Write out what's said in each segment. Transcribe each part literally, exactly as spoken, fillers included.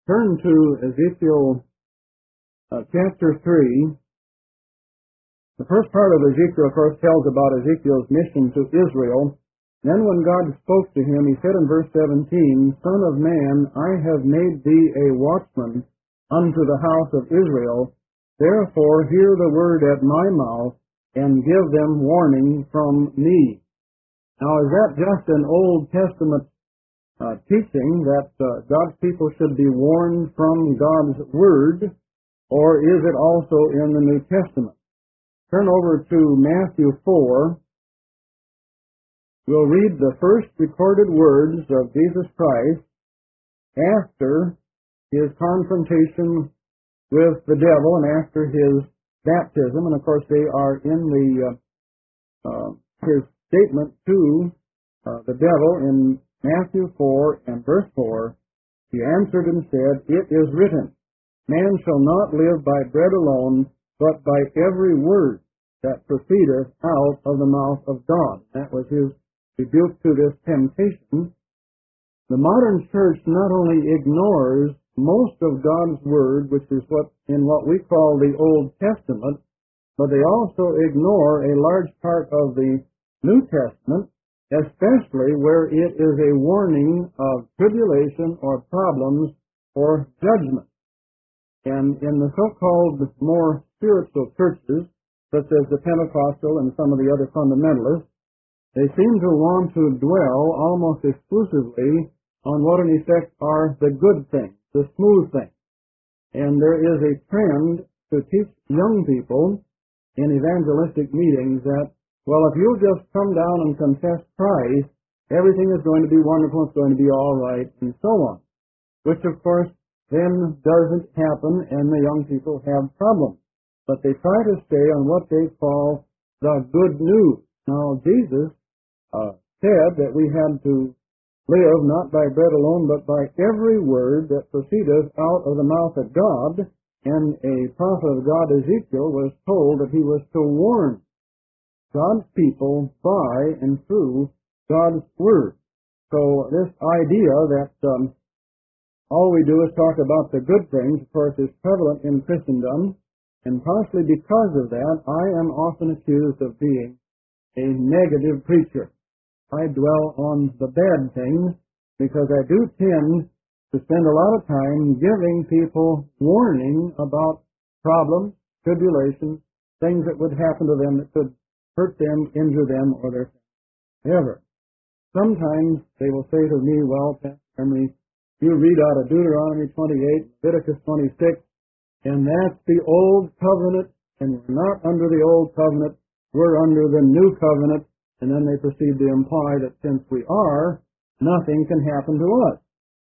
Turn to Ezekiel uh, chapter three. The first part of Ezekiel, of course, tells about Ezekiel's mission to Israel. Then when God spoke to him, he said in verse seventeen, Son of man, I have made thee a watchman unto the house of Israel. Therefore hear the word at my mouth, and give them warning from me. Now, is that just an Old Testament uh, teaching that uh, God's people should be warned from God's word, or is it also in the New Testament? Turn over to Matthew four. We'll read the first recorded words of Jesus Christ after his confrontation with the devil and after his baptism. And of course they are in the uh, uh, his statement to uh, the devil in Matthew four and verse four. He answered and said, It is written, Man shall not live by bread alone, but by every word that proceedeth out of the mouth of God. That was his rebuke to this temptation. The modern church not only ignores most of God's word, which is what in what we call the Old Testament, but they also ignore a large part of the New Testament, especially where it is a warning of tribulation or problems or judgment. And in the so-called more spiritual churches, such as the Pentecostal and some of the other fundamentalists, they seem to want to dwell almost exclusively on what in effect are the good things, the smooth things. And there is a trend to teach young people in evangelistic meetings that, well, if you'll just come down and confess Christ, everything is going to be wonderful, it's going to be all right, and so on. Which, of course, then doesn't happen, and the young people have problems. But they try to stay on what they call the good news. Now, Jesus uh, said that we had to live not by bread alone, but by every word that proceedeth out of the mouth of God. And a prophet of God, Ezekiel, was told that he was to warn God's people by and through God's word. So this idea that um, all we do is talk about the good things, of course, is prevalent in Christendom. And partially because of that, I am often accused of being a negative preacher. I dwell on the bad things because I do tend to spend a lot of time giving people warning about problems, tribulations, things that would happen to them that could hurt them, injure them, or their family ever. Sometimes they will say to me, well, Pastor Emery, you read out of Deuteronomy twenty-eight, Leviticus twenty-six, and that's the old covenant, and we're not under the old covenant, we're under the new covenant, and then they proceed to imply that since we are, nothing can happen to us.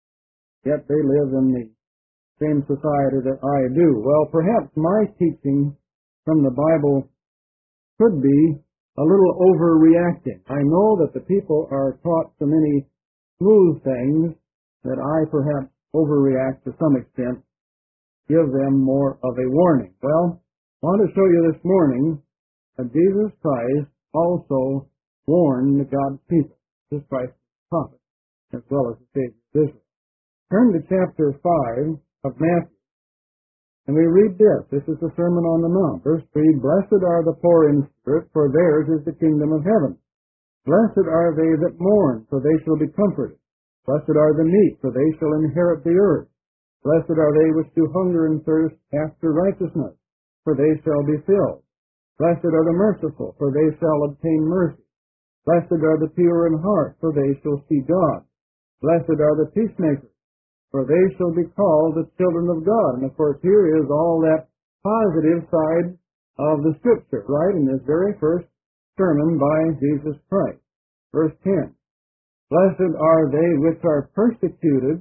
Yet they live in the same society that I do. Well, perhaps my teaching from the Bible could be a little overreacting. I know that the people are taught so many smooth things that I perhaps overreact to some extent, give them more of a warning. Well, I want to show you this morning that Jesus Christ also warned God's people. Jesus Christ is the prophet, as well as the Savior of Israel. Turn to chapter five of Matthew, and we read this. This is the Sermon on the Mount. Verse three, Blessed are the poor in spirit, for theirs is the kingdom of heaven. Blessed are they that mourn, for they shall be comforted. Blessed are the meek, for they shall inherit the earth. Blessed are they which do hunger and thirst after righteousness, for they shall be filled. Blessed are the merciful, for they shall obtain mercy. Blessed are the pure in heart, for they shall see God. Blessed are the peacemakers, for they shall be called the children of God. And of course here is all that positive side of the Scripture, right, in this very first sermon by Jesus Christ. Verse ten, Blessed are they which are persecuted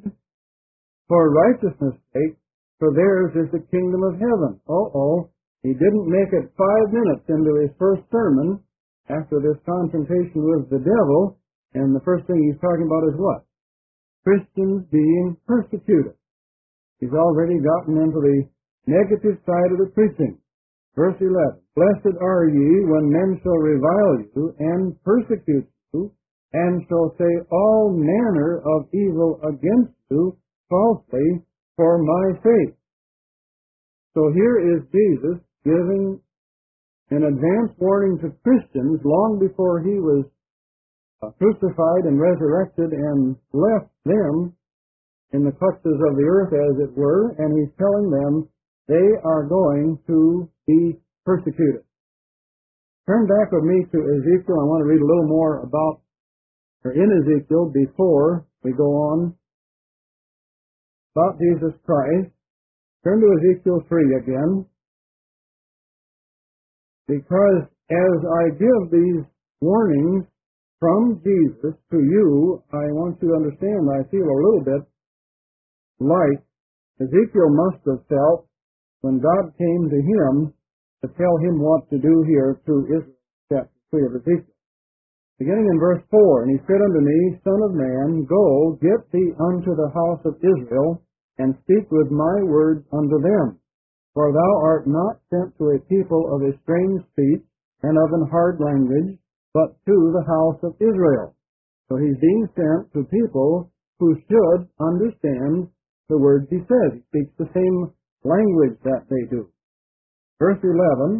for righteousness' sake, for theirs is the kingdom of heaven. Uh-oh, he didn't make it five minutes into his first sermon after this confrontation with the devil, and the first thing he's talking about is what? Christians being persecuted. He's already gotten into the negative side of the preaching. Verse eleven, Blessed are ye when men shall revile you and persecute you, and shall say all manner of evil against you falsely for my sake. So here is Jesus giving an advance warning to Christians long before he was uh, crucified and resurrected and left them in the clutches of the earth, as it were, and he's telling them they are going to be persecuted. Turn back with me to Ezekiel. I want to read a little more about, or in Ezekiel, before we go on, about Jesus Christ. Turn to Ezekiel three again, because as I give these warnings from Jesus to you, I want you to understand, I feel a little bit like Ezekiel must have felt when God came to him to tell him what to do here through Israel, chapter three of Ezekiel. Beginning in verse four, and he said unto me, Son of man, go, get thee unto the house of Israel, and speak with my words unto them. For thou art not sent to a people of a strange speech and of an hard language, but to the house of Israel. So he's being sent to people who should understand the words he says. He speaks the same language that they do. Verse eleven,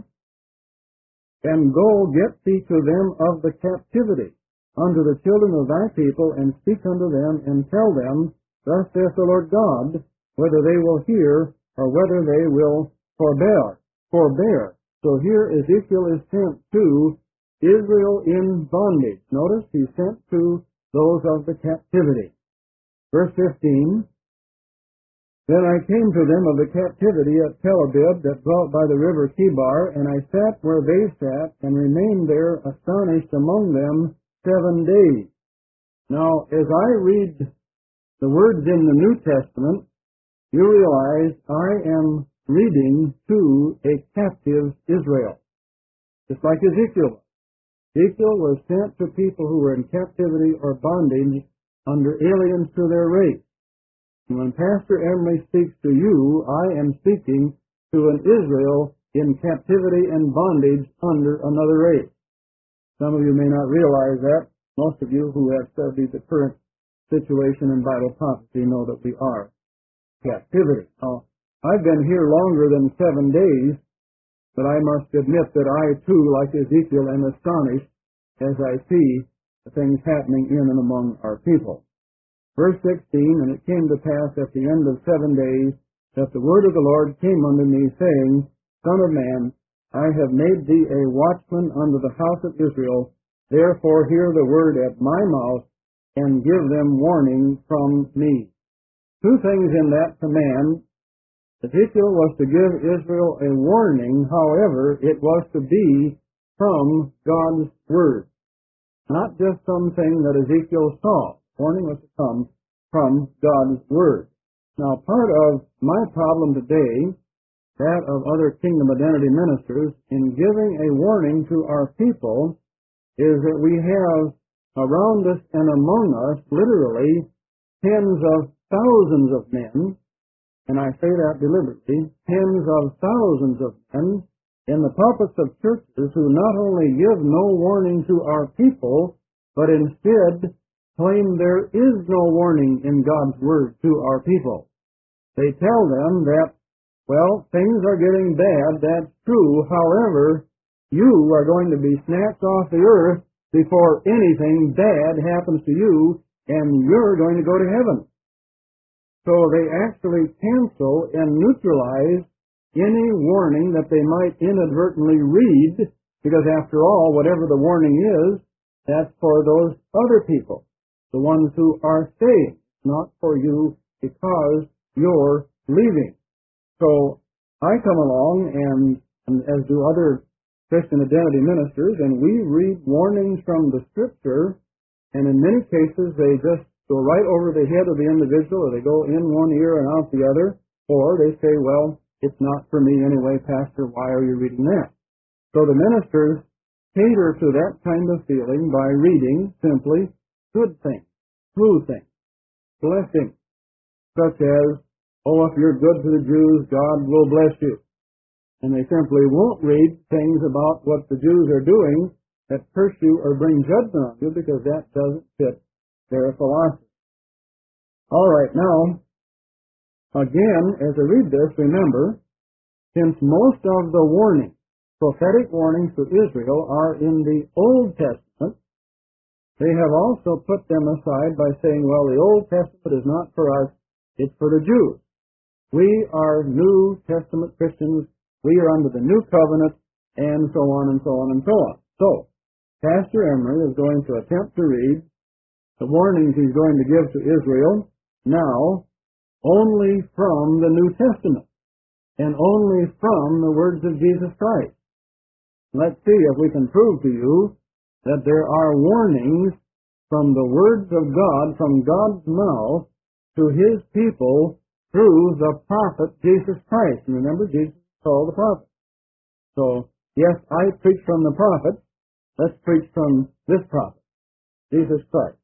and go get thee to them of the captivity, unto the children of thy people, and speak unto them, and tell them, Thus saith the Lord God, whether they will hear, or whether they will forbear. Forbear. So here Ezekiel is sent to Israel in bondage. Notice he's sent to those of the captivity. Verse fifteen, Then I came to them of the captivity at Tel Abib that dwelt by the river Chebar, and I sat where they sat, and remained there astonished among them seven days. Now, as I read the words in the New Testament, you realize I am reading to a captive Israel, just like Ezekiel. Ezekiel was sent to people who were in captivity or bondage under aliens to their race. And when Pastor Emily speaks to you, I am speaking to an Israel in captivity and bondage under another race. Some of you may not realize that. Most of you who have studied the current situation in Bible prophecy know that we are captivity. Now, I've been here longer than seven days, but I must admit that I too, like Ezekiel, am astonished as I see the things happening in and among our people. Verse sixteen, And it came to pass at the end of seven days that the word of the Lord came unto me, saying, Son of man, I have made thee a watchman unto the house of Israel. Therefore hear the word at my mouth, and give them warning from me. Two things in that command. Ezekiel was to give Israel a warning, however, it was to be from God's word, not just something that Ezekiel saw. Warning was to come from God's word. Now, part of my problem today, that of other Kingdom Identity ministers, in giving a warning to our people, is that we have around us and among us, literally, tens of thousands of men, and I say that deliberately, tens of thousands of men in the pulpits of churches who not only give no warning to our people, but instead claim there is no warning in God's word to our people. They tell them that, well, things are getting bad, that's true, however, you are going to be snatched off the earth before anything bad happens to you, and you're going to go to heaven. So they actually cancel and neutralize any warning that they might inadvertently read, because after all, whatever the warning is, that's for those other people, the ones who are saved, not for you because you're leaving. So I come along, and, and as do other Christian identity ministers, and we read warnings from the Scripture, and in many cases they just go right over the head of the individual, or they go in one ear and out the other, or they say, well, it's not for me anyway, Pastor, why are you reading that? So the ministers cater to that kind of feeling by reading simply good things, true things, blessings, such as, oh, if you're good to the Jews, God will bless you. And they simply won't read things about what the Jews are doing that curse you or bring judgment on you, because that doesn't fit their philosophy. All right, now, Again, as I read this, remember, since most of the warnings, prophetic warnings to Israel, are in the Old Testament, they have also put them aside by saying, well, the Old Testament is not for us, it's for the Jews. We are New Testament Christians, we are under the New Covenant, and so on and so on and so on. So, Pastor Emery is going to attempt to read the warnings he's going to give to Israel now only from the New Testament and only from the words of Jesus Christ. Let's see if we can prove to you that there are warnings from the words of God, from God's mouth, to His people through the prophet Jesus Christ. And remember, Jesus is called the prophet. So, yes, I preach from the prophet. Let's preach from this prophet, Jesus Christ.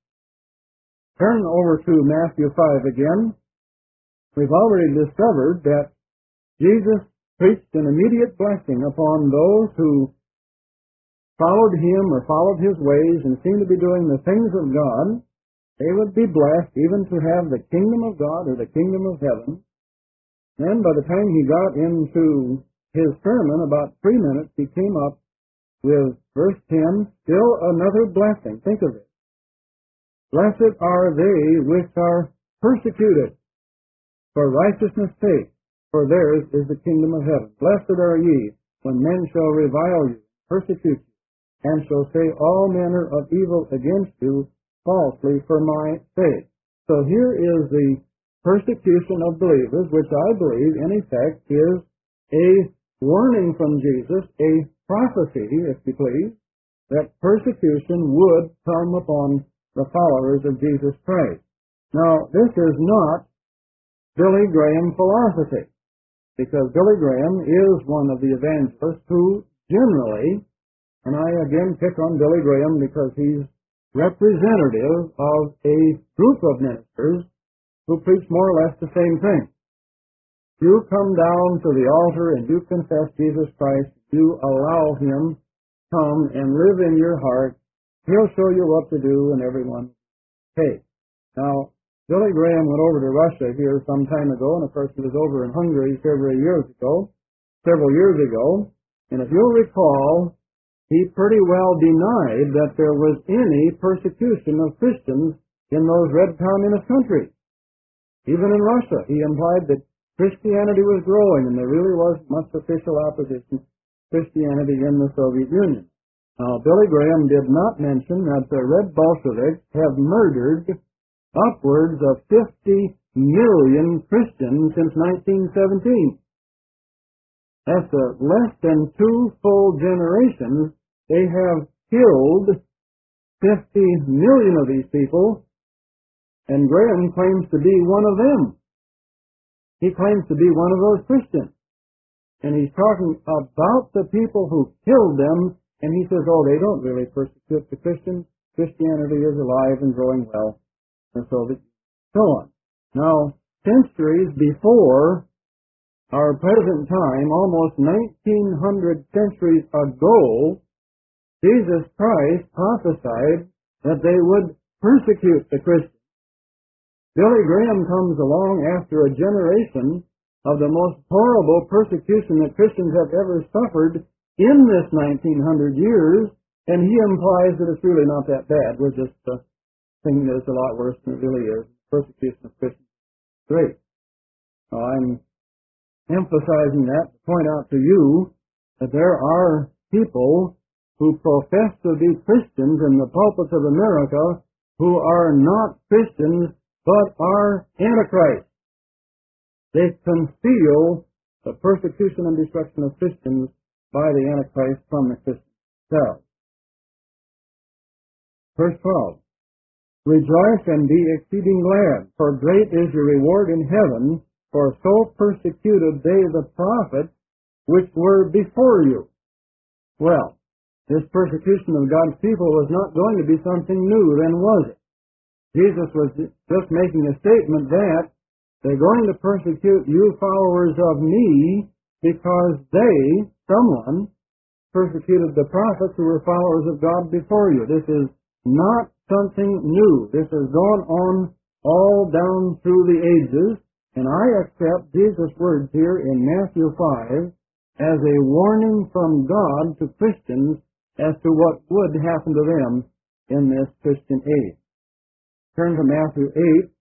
Turn over to Matthew five again. We've already discovered that Jesus preached an immediate blessing upon those who followed Him or followed His ways and seemed to be doing the things of God. They would be blessed even to have the kingdom of God or the kingdom of heaven. Then by the time he got into his sermon, about three minutes, he came up with verse ten, still another blessing. Think of it. Blessed are they which are persecuted for righteousness' sake, for theirs is the kingdom of heaven. Blessed are ye when men shall revile you, persecute you, and shall say all manner of evil against you falsely for my sake. So here is the persecution of believers, which I believe, in effect, is a warning from Jesus, a prophecy, if you please, that persecution would come upon the followers of Jesus Christ. Now, this is not Billy Graham philosophy, because Billy Graham is one of the evangelists who generally, and I again pick on Billy Graham because he's representative of a group of ministers who preach more or less the same thing. You come down to the altar and you confess Jesus Christ, you allow Him come and live in your heart, He'll show you what to do and everyone. Hey, now, Billy Graham went over to Russia here some time ago, and of course he was over in Hungary several years ago, several years ago, and if you'll recall, he pretty well denied that there was any persecution of Christians in those red communist countries. Even in Russia, he implied that Christianity was growing and there really was much official opposition to Christianity in the Soviet Union. Now, Billy Graham did not mention that the Red Bolsheviks have murdered upwards of fifty million Christians since nineteen seventeen. That's a less than two full generations. They have killed fifty million of these people, and Graham claims to be one of them. He claims to be one of those Christians. And he's talking about the people who killed them, and he says, oh, they don't really persecute the Christians. Christianity is alive and growing well, and so, so on. Now, centuries before our present time, almost nineteen hundred centuries ago, Jesus Christ prophesied that they would persecute the Christians. Billy Graham comes along after a generation of the most horrible persecution that Christians have ever suffered in this nineteen hundred years, and he implies that it's really not that bad. We're just uh, thinking that it's a lot worse than it really is. Persecution of Christians. Great. Now, I'm emphasizing that to point out to you that there are people who profess to be Christians in the pulpits of America who are not Christians but are Antichrist. They conceal the persecution and destruction of Christians by the Antichrist from the Christians themselves. Verse twelve. Rejoice and be exceeding glad, for great is your reward in heaven, for so persecuted they the prophets which were before you. Well, this persecution of God's people was not going to be something new, then was it? Jesus was just making a statement that they're going to persecute you followers of me because they, someone, persecuted the prophets who were followers of God before you. This is not something new. This has gone on all down through the ages, And I accept Jesus' words here in Matthew five as a warning from God to Christians as to what would happen to them in this Christian age. Turn to Matthew eight.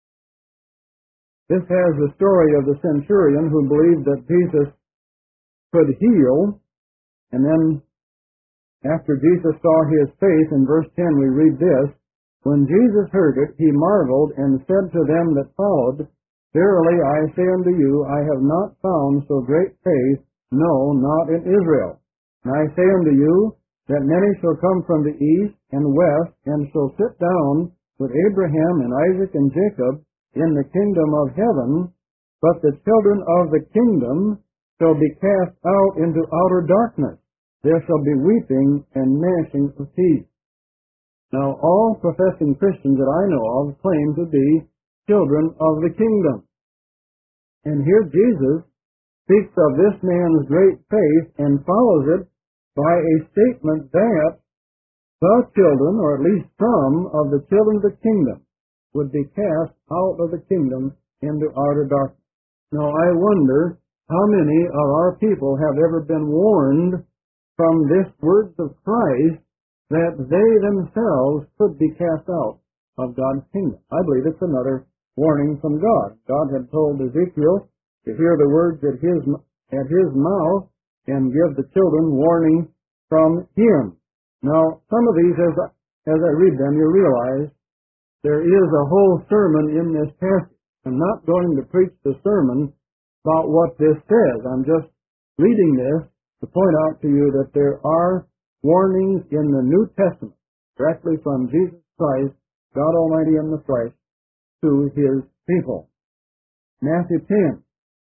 This has the story of the centurion who believed that Jesus could heal, and then after Jesus saw his face, in verse ten we read this, "When Jesus heard it, he marveled and said to them that followed, Verily I say unto you, I have not found so great faith, no, not in Israel. And I say unto you, that many shall come from the east and west, and shall sit down with Abraham and Isaac and Jacob in the kingdom of heaven, but the children of the kingdom shall be cast out into outer darkness. There shall be weeping and gnashing of teeth." Now, all professing Christians that I know of claim to be children of the kingdom. And here Jesus speaks of this man's great faith and follows it by a statement that the children, or at least some of the children of the kingdom, would be cast out of the kingdom into outer darkness. Now, I wonder how many of our people have ever been warned from this words of Christ that they themselves could be cast out of God's kingdom. I believe it's another warning from God. God had told Ezekiel to hear the words at his, at his mouth and give the children warning from him. Now, some of these, as I, as I read them, you realize there is a whole sermon in this passage. I'm not going to preach the sermon about what this says. I'm just reading this to point out to you that there are warnings in the New Testament, directly from Jesus Christ, God Almighty in the flesh, to his people. Matthew ten.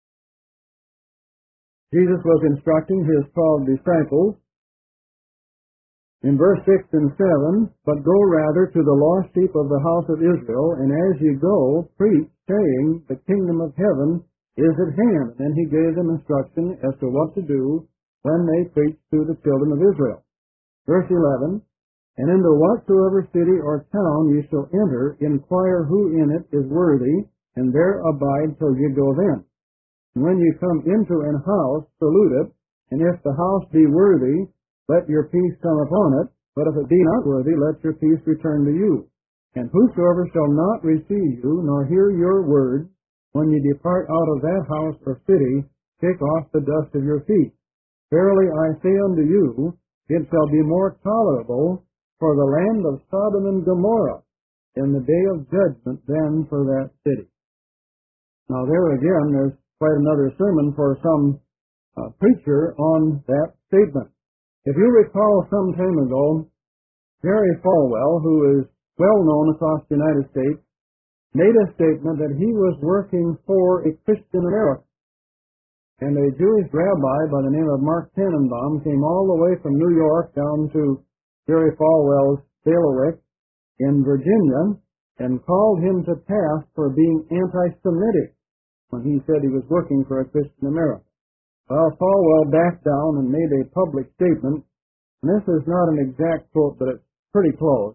Jesus was instructing his twelve disciples in verse six and seven, "But go rather to the lost sheep of the house of Israel, and as ye go, preach, saying, The kingdom of heaven is at hand." And then he gave them instruction as to what to do when they preached to the children of Israel. Verse eleven, "And into whatsoever city or town ye shall enter, inquire who in it is worthy, and there abide till ye go thence. And when ye come into an house, salute it, and if the house be worthy, let your peace come upon it, but if it be not worthy, let your peace return to you. And whosoever shall not receive you, nor hear your words, when ye depart out of that house or city, take off the dust of your feet. Verily I say unto you, it shall be more tolerable for the land of Sodom and Gomorrah in the day of judgment than for that city." Now there again, there's quite another sermon for some uh, preacher on that statement. If you recall some time ago, Jerry Falwell, who is well known across the United States, made a statement that he was working for a Christian America. And a Jewish rabbi by the name of Mark Tannenbaum came all the way from New York down to Jerry Falwell's bailiwick in Virginia and called him to task for being anti-Semitic when he said he was working for a Christian America. Well, Falwell backed down and made a public statement, and this is not an exact quote, but it's pretty close.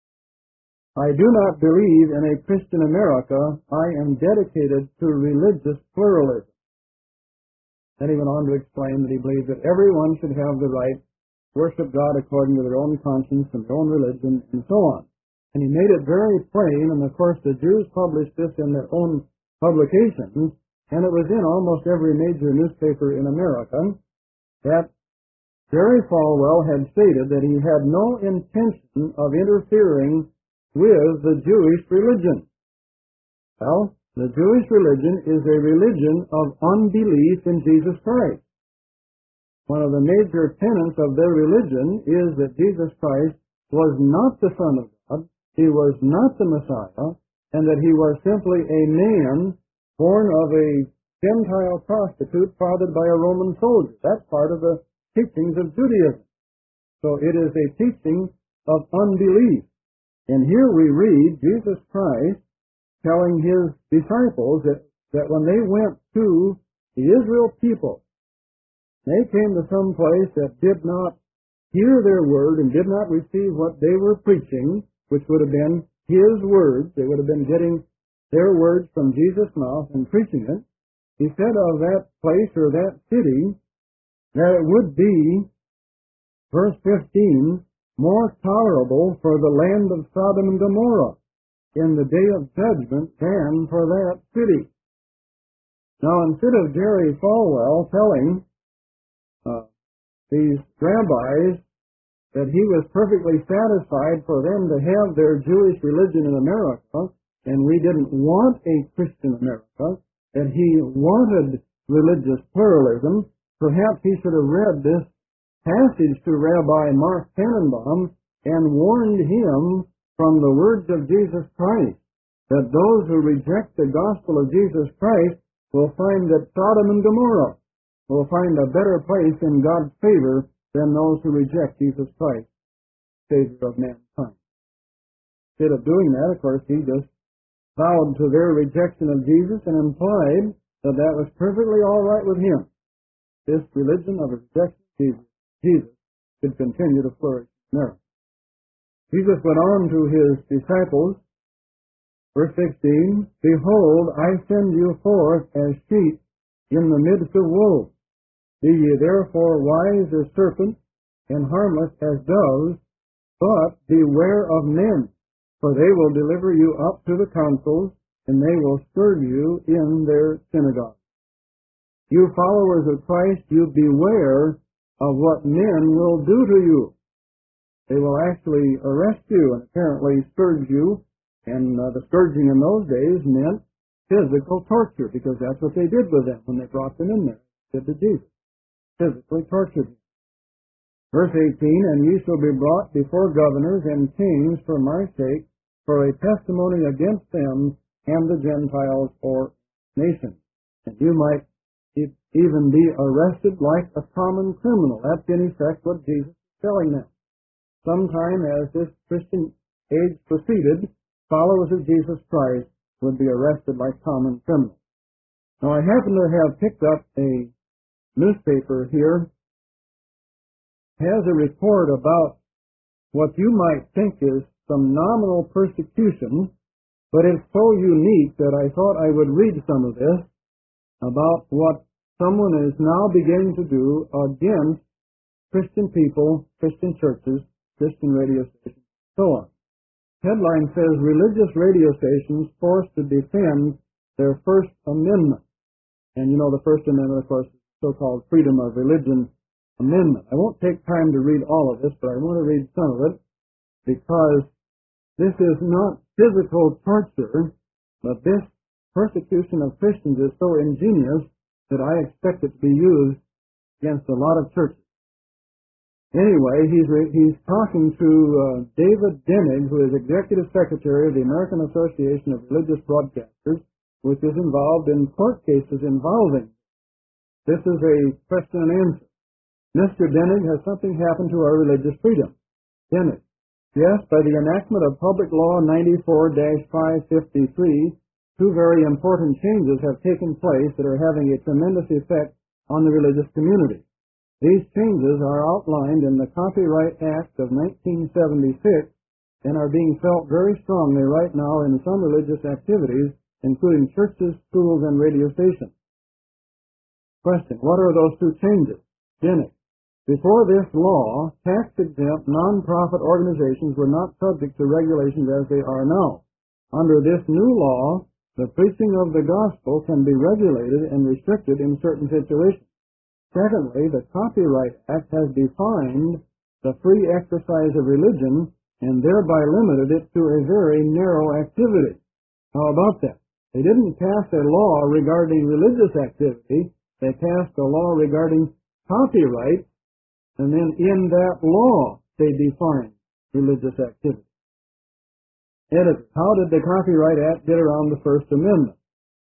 "I do not believe in a Christian America. I am dedicated to religious pluralism." Then he went on to explain that he believed that everyone should have the right to worship God according to their own conscience and their own religion, and so on. And he made it very plain, and of course the Jews published this in their own publications, and it was in almost every major newspaper in America, that Jerry Falwell had stated that he had no intention of interfering with the Jewish religion. Well, the Jewish religion is a religion of unbelief in Jesus Christ. One of the major tenets of their religion is that Jesus Christ was not the Son of God, he was not the Messiah, and that he was simply a man born of a Gentile prostitute fathered by a Roman soldier. That's part of the teachings of Judaism. So it is a teaching of unbelief. And here we read Jesus Christ telling his disciples that, that when they went to the Israel people, they came to some place that did not hear their word and did not receive what they were preaching, which would have been his words. They would have been getting their words from Jesus' mouth and preaching it, he said of that place or that city that it would be, verse fifteen, more tolerable for the land of Sodom and Gomorrah in the day of judgment than for that city. Now, instead of Jerry Falwell telling uh, these rabbis that he was perfectly satisfied for them to have their Jewish religion in America, and we didn't want a Christian America, that he wanted religious pluralism, perhaps he should have read this passage to Rabbi Mark Tannenbaum and warned him from the words of Jesus Christ, that those who reject the gospel of Jesus Christ will find that Sodom and Gomorrah will find a better place in God's favor than those who reject Jesus Christ, Savior of mankind. Instead of doing that, of course, he just bowed to their rejection of Jesus and implied that that was perfectly all right with him. This religion of rejection of Jesus, Jesus could continue to flourish in America. Jesus went on to his disciples, verse sixteen, Behold, I send you forth as sheep in the midst of wolves. Be ye therefore wise as serpents and harmless as doves, but beware of men, for they will deliver you up to the councils, and they will scourge you in their synagogues. You followers of Christ, you beware of what men will do to you. They will actually arrest you and apparently scourge you, and uh, the scourging in those days meant physical torture, because that's what they did with them when they brought them in there. They did to Jesus. Physically tortured them. Verse eighteen, And ye shall be brought before governors and kings for my sake, for a testimony against them and the Gentiles or nations. And you might even be arrested like a common criminal. That's in effect what Jesus is telling them. Sometime as this Christian age proceeded, followers of Jesus Christ would be arrested like common criminals. Now, I happen to have picked up a newspaper here, has a report about what you might think is some nominal persecution, but it's so unique that I thought I would read some of this about what someone is now beginning to do against Christian people, Christian churches, Christian radio stations, so on. Headline says, Religious radio stations forced to defend their First Amendment. And you know the First Amendment, of course, is the so-called Freedom of Religion Amendment. I won't take time to read all of this, but I want to read some of it, because this is not physical torture, but this persecution of Christians is so ingenious that I expect it to be used against a lot of churches. Anyway, he's re- he's talking to uh, David Denig, who is Executive Secretary of the American Association of Religious Broadcasters, which is involved in court cases involving. This is a question and answer. Mister Denig, has something happened to our religious freedom? Denig: Yes, by the enactment of Public Law ninety-four dash five fifty-three, two very important changes have taken place that are having a tremendous effect on the religious community. These changes are outlined in the Copyright Act of nineteen seventy-six and are being felt very strongly right now in some religious activities, including churches, schools, and radio stations. Question: What are those two changes? Denig: Before this law, tax-exempt non-profit organizations were not subject to regulations as they are now. Under this new law, the preaching of the gospel can be regulated and restricted in certain situations. Secondly, the Copyright Act has defined the free exercise of religion and thereby limited it to a very narrow activity. How about that? They didn't pass a law regarding religious activity. They passed a law regarding copyright, and then in that law they defined religious activity. Editor: How did the Copyright Act get around the First Amendment?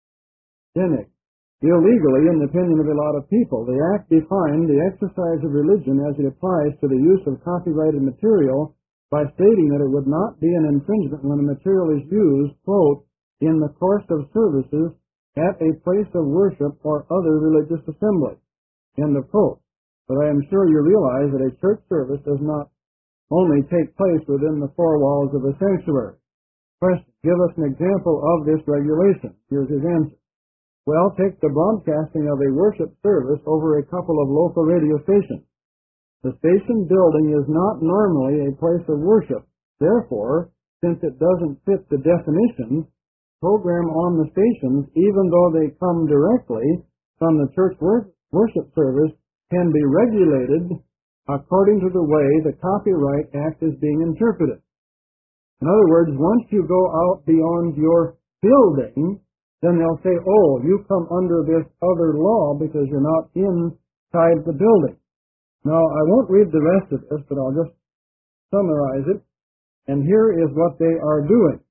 Denig: Illegally, in the opinion of a lot of people. The Act defined the exercise of religion as it applies to the use of copyrighted material by stating that it would not be an infringement when the material is used, quote, in the course of services at a place of worship or other religious assembly, end of quote. But I am sure you realize that a church service does not only take place within the four walls of a sanctuary. Question: give us an example of this regulation. Here's his answer. Well, take the broadcasting of a worship service over a couple of local radio stations. The station building is not normally a place of worship. Therefore, since it doesn't fit the definition, program on the stations, even though they come directly from the church worship service, can be regulated according to the way the Copyright Act is being interpreted. In other words, once you go out beyond your building, then they'll say, oh, you come under this other law because you're not inside the building. Now, I won't read the rest of this, but I'll just summarize it. And here is what they are doing.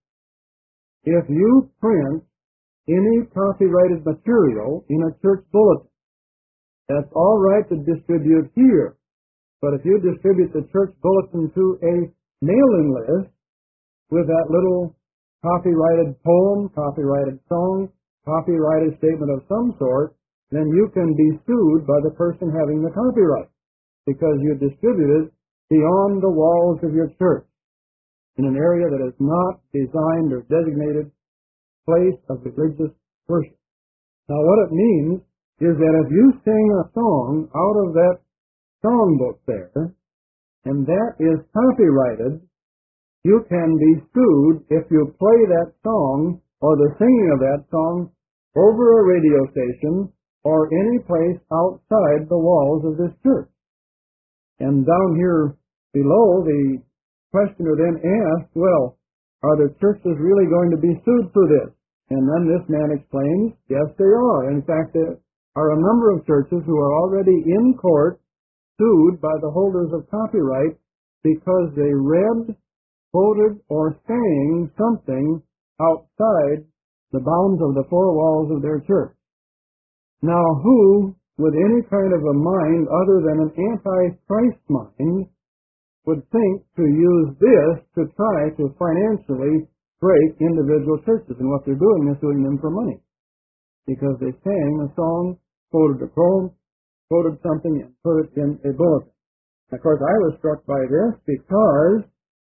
If you print any copyrighted material in a church bulletin, that's all right to distribute here. But if you distribute the church bulletin to a mailing list with that little copyrighted poem, copyrighted song, copyrighted statement of some sort, then you can be sued by the person having the copyright because you distributed beyond the walls of your church in an area that is not designed or designated place of religious worship. Now what it means is that if you sing a song out of that songbook there, and that is copyrighted, you can be sued if you play that song or the singing of that song over a radio station or any place outside the walls of this church. And down here below, the questioner then asked, well, are the churches really going to be sued for this? And then this man explains, yes, they are. In fact, there are a number of churches who are already in court sued by the holders of copyright because they read, quoted, or sang something outside the bounds of the four walls of their church. Now, who, with any kind of a mind other than an anti-Christ mind, would think to use this to try to financially break individual churches? And what they're doing is suing them for money, because they sang a song, quoted a poem, quoted something, and put it in a bulletin. Of course, I was struck by this because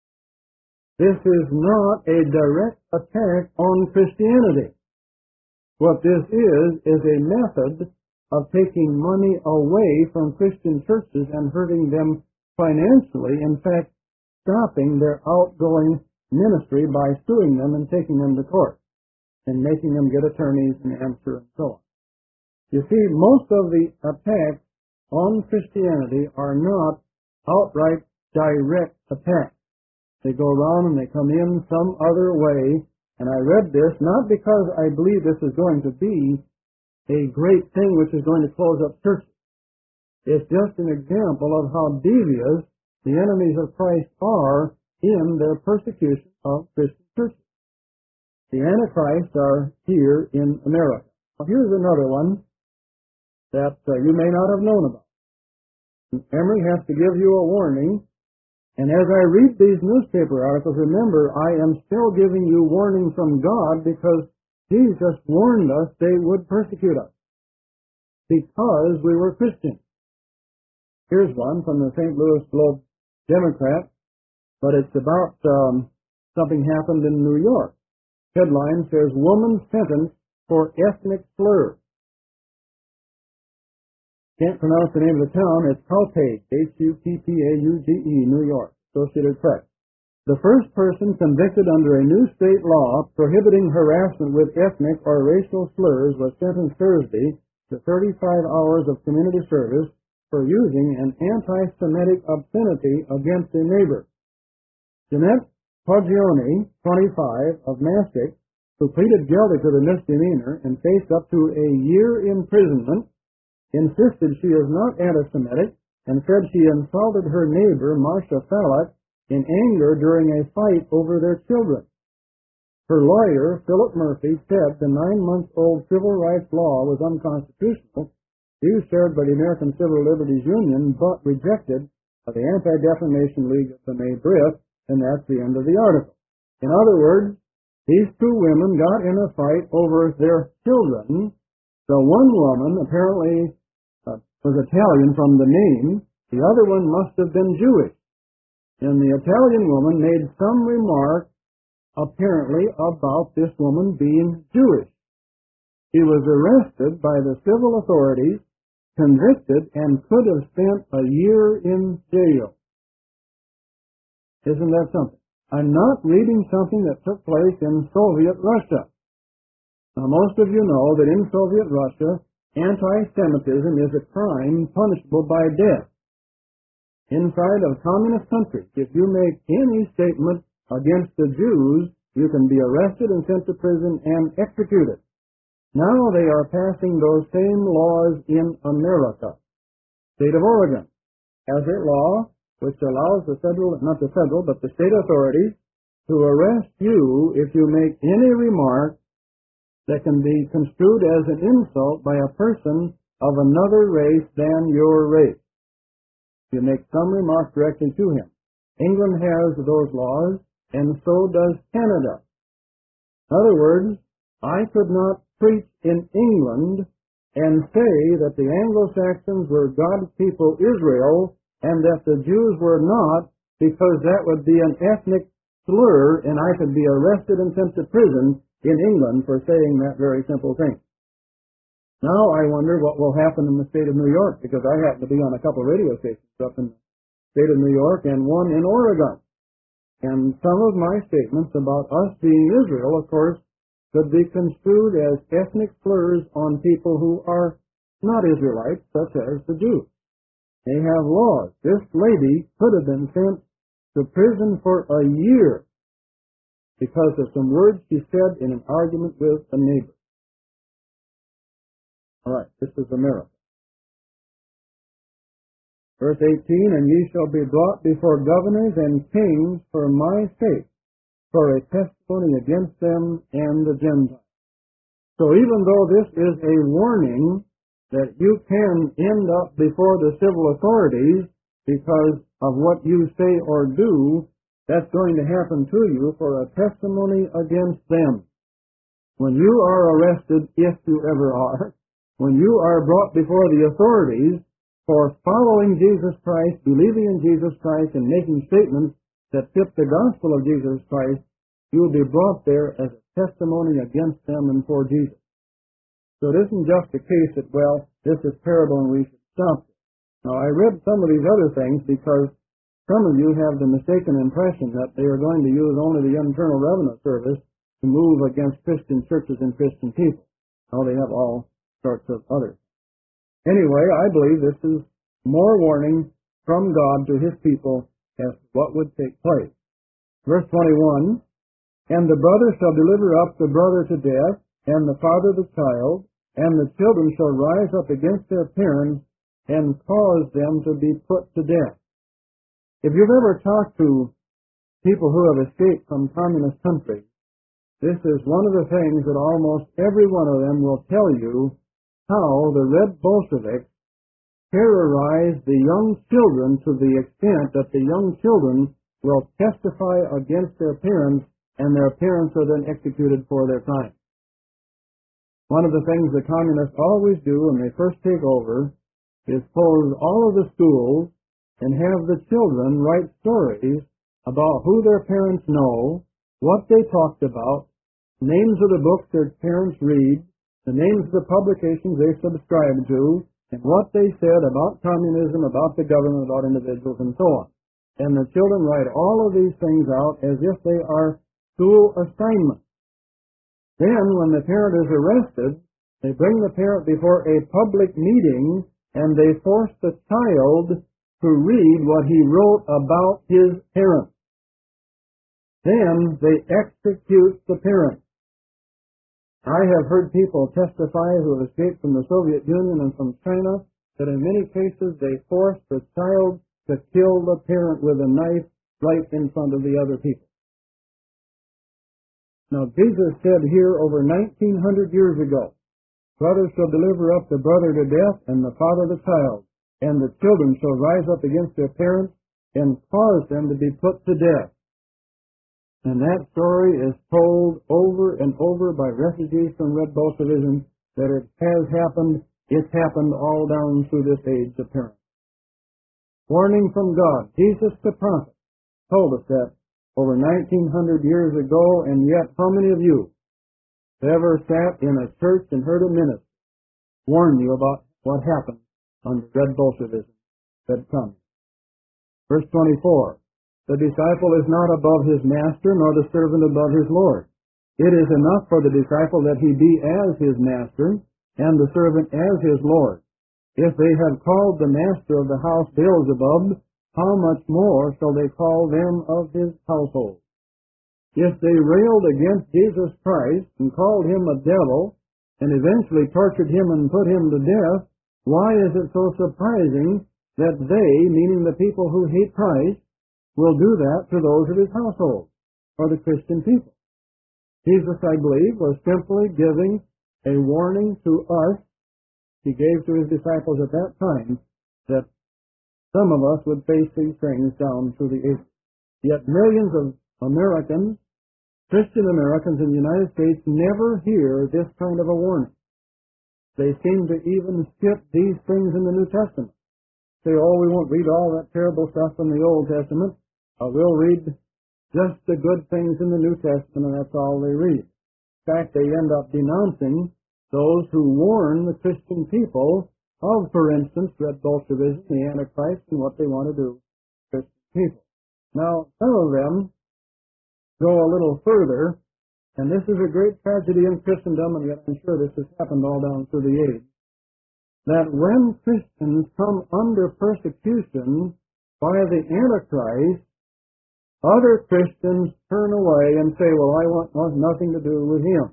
this is not a direct attack on Christianity. What this is, is a method of taking money away from Christian churches and hurting them financially, in fact, stopping their outgoing ministry by suing them and taking them to court and making them get attorneys and answer and so on. You see, most of the attacks on Christianity are not outright direct attacks. They go around and they come in some other way. And I read this not because I believe this is going to be a great thing which is going to close up churches. It's just an example of how devious the enemies of Christ are in their persecution of Christian churches. The Antichrists are here in America. Now, here's another one that uh, you may not have known about. Emory has to give you a warning. And as I read these newspaper articles, remember, I am still giving you warning from God because Jesus warned us they would persecute us because we were Christians. Here's one from the Saint Louis Globe Democrat, but it's about um, something happened in New York. Headline says, woman sentenced for ethnic slurs. Can't pronounce the name of the town. It's Huppauge, H U P P A U G E, New York, Associated Press. The first person convicted under a new state law prohibiting harassment with ethnic or racial slurs was sentenced Thursday to thirty-five hours of community service for using an anti-Semitic obscenity against a neighbor. Jeanette Poggione, twenty-five, of Mastic, who pleaded guilty to the misdemeanor and faced up to a year imprisonment, insisted she is not anti-Semitic and said she insulted her neighbor, Marcia Fallak, in anger during a fight over their children. Her lawyer, Philip Murphy, said the nine-month-old civil rights law was unconstitutional, views shared by the American Civil Liberties Union, but rejected by the Anti-Defamation League of the May Brief, and that's the end of the article. In other words, these two women got in a fight over their children. The one woman apparently uh, was Italian from the name. The other one must have been Jewish. And the Italian woman made some remark apparently, about this woman being Jewish. He was arrested by the civil authorities, convicted, and could have spent a year in jail. Isn't that something? I'm not reading something that took place in Soviet Russia. Now, most of you know that in Soviet Russia, anti-Semitism is a crime punishable by death. Inside of communist countries, if you make any statement against the Jews, you can be arrested and sent to prison and executed. Now they are passing those same laws in America. State of Oregon has a law which allows the federal, not the federal, but the state authorities to arrest you if you make any remark that can be construed as an insult by a person of another race than your race. You make some remark directly to him. England has those laws, and so does Canada. In other words, I could not preach in England and say that the Anglo-Saxons were God's people, Israel, and that the Jews were not, because that would be an ethnic slur, and I could be arrested and sent to prison in England for saying that very simple thing. Now I wonder what will happen in the state of New York, because I happen to be on a couple radio stations up in the state of New York and one in Oregon. And some of my statements about us being Israel, of course, could be construed as ethnic slurs on people who are not Israelites, such as the Jews. They have laws. This lady could have been sent to prison for a year because of some words she said in an argument with a neighbor. All right, this is America. Verse eighteen, and ye shall be brought before governors and kings for my sake, for a testimony against them and the Gentiles. So even though this is a warning that you can end up before the civil authorities because of what you say or do, that's going to happen to you for a testimony against them. When you are arrested, if you ever are, when you are brought before the authorities for following Jesus Christ, believing in Jesus Christ, and making statements that fit the gospel of Jesus Christ, you will be brought there as a testimony against them and for Jesus. So it isn't just a case that, well, this is terrible and we should stop it. Now, I read some of these other things because some of you have the mistaken impression that they are going to use only the Internal Revenue Service to move against Christian churches and Christian people. Now, they have all sorts of others. Anyway, I believe this is more warning from God to His people as to what would take place. Verse twenty-one, and the brother shall deliver up the brother to death, and the father the child, and the children shall rise up against their parents and cause them to be put to death. If you've ever talked to people who have escaped from communist countries, this is one of the things that almost every one of them will tell you, how the Red Bolsheviks terrorized the young children to the extent that the young children will testify against their parents, and their parents are then executed for their crime. One of the things the communists always do when they first take over is close all of the schools and have the children write stories about who their parents know, what they talked about, names of the books their parents read, the names of the publications they subscribe to, and what they said about communism, about the government, about individuals, and so on. And the children write all of these things out as if they are school assignments. Then, when the parent is arrested, they bring the parent before a public meeting, and they force the child to read what he wrote about his parents. Then they execute the parent. I have heard people testify who have escaped from the Soviet Union and from China that in many cases they forced the child to kill the parent with a knife right in front of the other people. Now, Jesus said here over nineteen hundred years ago, brothers shall deliver up the brother to death and the father the child, and the children shall rise up against their parents and cause them to be put to death. And that story is told over and over by refugees from Red Bolshevism that it has happened, it's happened all down through this age apparently. Warning from God. Jesus the prophet told us that over nineteen hundred years ago, and yet how many of you ever sat in a church and heard a minister warn you about what happened under Red Bolshevism that comes? Verse twenty-four, the disciple is not above his master, nor the servant above his Lord. It is enough for the disciple that he be as his master, and the servant as his Lord. If they have called the master of the house Beelzebub, how much more shall they call them of his household? If they railed against Jesus Christ and called him a devil, and eventually tortured him and put him to death, why is it so surprising that they, meaning the people who hate Christ, will do that to those of his household, or the Christian people? Jesus, I believe, was simply giving a warning to us. He gave to his disciples at that time that some of us would face these things down through the ages. Yet millions of Americans, Christian Americans in the United States, never hear this kind of a warning. They seem to even skip these things in the New Testament. Say, oh, we won't read all that terrible stuff in the Old Testament. Uh, we'll read just the good things in the New Testament, and that's all they read. In fact, they end up denouncing those who warn the Christian people of, for instance, Red Bolshevism, the Antichrist, and what they want to do to Christian people. Now, some of them go a little further, and this is a great tragedy in Christendom, and yet I'm sure this has happened all down through the age, that when Christians come under persecution by the Antichrist, other Christians turn away and say, well, I want, want nothing to do with him.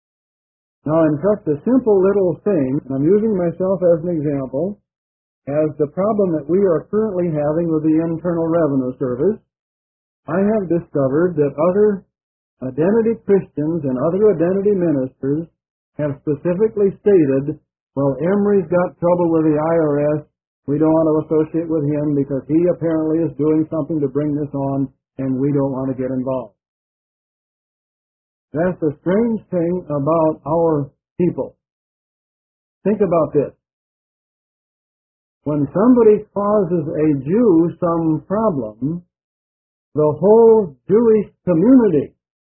Now, in such a simple little thing, and I'm using myself as an example, as the problem that we are currently having with the Internal Revenue Service, I have discovered that other identity Christians and other identity ministers have specifically stated, well, Emery's got trouble with the I R S. We don't want to associate with him because he apparently is doing something to bring this on, and we don't want to get involved. That's the strange thing about our people. Think about this. When somebody causes a Jew some problem, the whole Jewish community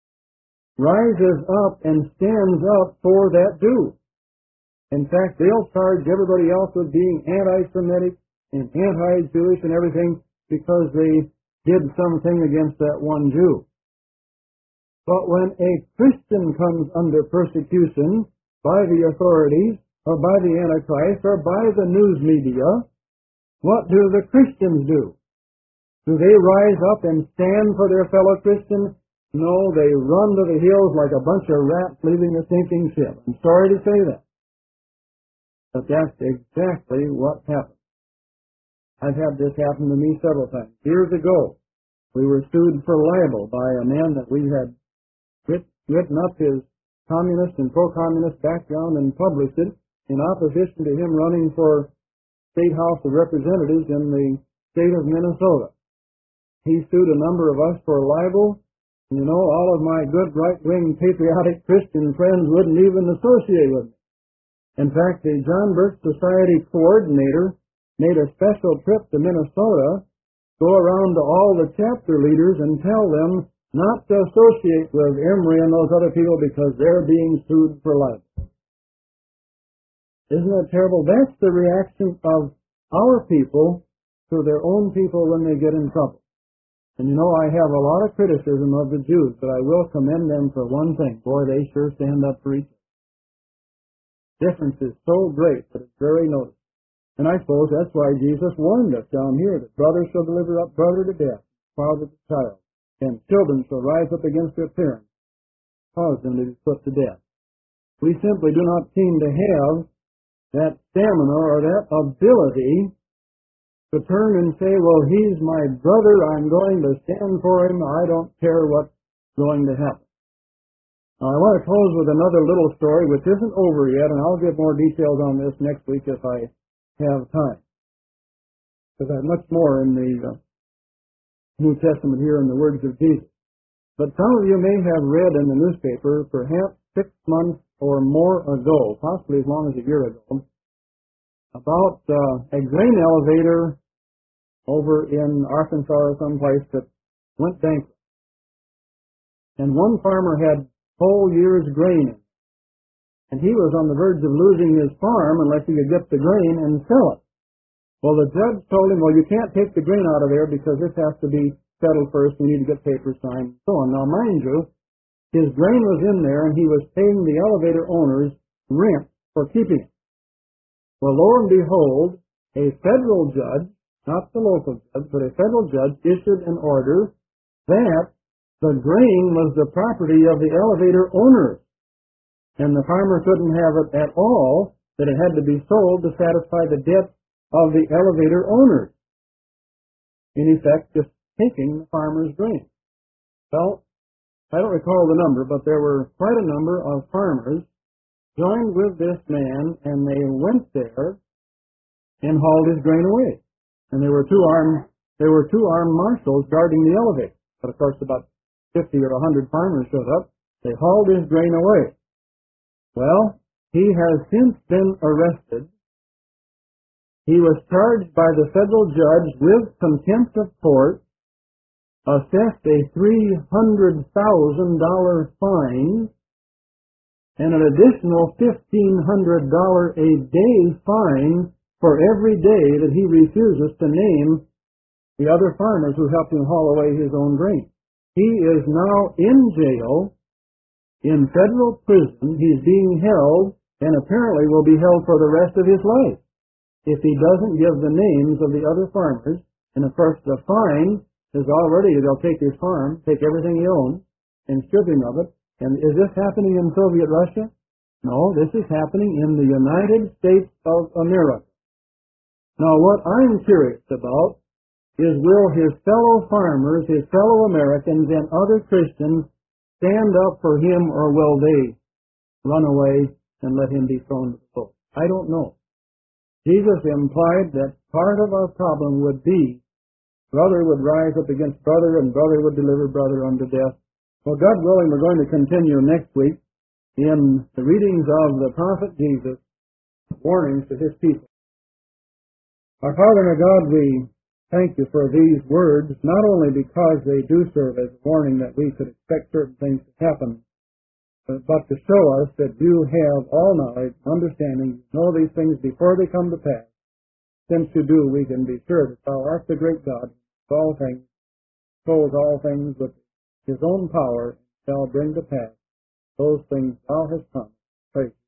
rises up and stands up for that Jew. In fact, they'll charge everybody else with being anti-Semitic and anti-Jewish and everything because they did something against that one Jew. But when a Christian comes under persecution by the authorities, or by the Antichrist, or by the news media, what do the Christians do? Do they rise up and stand for their fellow Christians? No, they run to the hills like a bunch of rats leaving a sinking ship. I'm sorry to say that. But that's exactly what happened. I've had this happen to me several times. Years ago, we were sued for libel by a man that we had writ, written up his communist and pro-communist background and published it in opposition to him running for State House of Representatives in the state of Minnesota. He sued a number of us for libel. You know, all of my good right-wing patriotic Christian friends wouldn't even associate with me. In fact, the John Birch Society coordinator made a special trip to Minnesota, go around to all the chapter leaders and tell them not to associate with Emery and those other people because they're being sued for libel. Isn't that terrible? That's the reaction of our people to their own people when they get in trouble. And you know, I have a lot of criticism of the Jews, but I will commend them for one thing. Boy, they sure stand up for each other. Difference is so great that it's very noticeable. And I suppose that's why Jesus warned us down here that brother shall deliver up brother to death, father to child, and children shall rise up against their parents, cause them to be put to death. We simply do not seem to have that stamina or that ability to turn and say, well, he's my brother, I'm going to stand for him, I don't care what's going to happen. Now, I want to close with another little story, which isn't over yet, and I'll give more details on this next week if I have time. Because I have much more in the uh, New Testament here in the words of Jesus. But some of you may have read in the newspaper, perhaps six months or more ago, possibly as long as a year ago, about uh, a grain elevator over in Arkansas or someplace that went bankrupt. and one farmer had whole year's grain, and he was on the verge of losing his farm unless he could get the grain and sell it. Well, the judge told him, well, you can't take the grain out of there because this has to be settled first. We need to get papers signed and so on. Now, mind you, his grain was in there, and he was paying the elevator owners rent for keeping it. Well, lo and behold, a federal judge, not the local judge, but a federal judge issued an order that the grain was the property of the elevator owners, and the farmer couldn't have it at all, that it had to be sold to satisfy the debt of the elevator owners. In effect, just taking the farmer's grain. Well, I don't recall the number, but there were quite a number of farmers joined with this man, and they went there and hauled his grain away. And there were two armed, there were two armed marshals guarding the elevator. But of course, about fifty or a hundred farmers showed up. They hauled his grain away. Well, he has since been arrested. He was charged by the federal judge with contempt of court, assessed a three hundred thousand dollars fine, and an additional fifteen hundred dollars a day fine for every day that he refuses to name the other farmers who helped him haul away his own grain. He is now in jail, in federal prison. He's being held, and apparently will be held for the rest of his life if he doesn't give the names of the other farmers. And of course, the fine is already, they'll take his farm, take everything he owns, and strip him of it. And is this happening in Soviet Russia? No, this is happening in the United States of America. Now, what I'm curious about is, will his fellow farmers, his fellow Americans, and other Christians stand up for him, or will they run away and let him be thrown to the sword? I don't know. Jesus implied that part of our problem would be brother would rise up against brother, and brother would deliver brother unto death. Well, God willing, we're going to continue next week in the readings of the prophet Jesus, warnings to his people. Our Father and our God, we thank you for these words, not only because they do serve as a warning that we could expect certain things to happen, but to show us that you have all knowledge, understanding, you know these things before they come to pass. Since you do, we can be sure that thou art the great God, who all things, controls all things with his own power, shall bring to pass those things thou hast promised. Praise